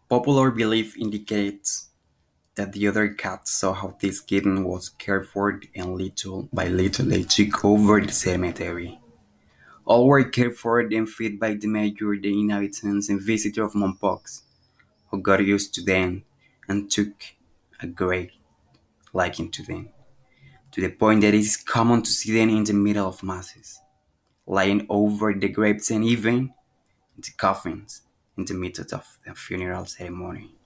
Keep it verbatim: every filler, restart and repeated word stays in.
Popular belief indicates that the other cats saw how this kitten was cared for and little by little they took over the cemetery. All were cared for and fed by the mayor, the inhabitants, and visitors of Mompox, who got used to them and took a great liking to them, to the point that it is common to see them in the middle of masses, lying over the graves and even in the coffins in the midst of the funeral ceremony.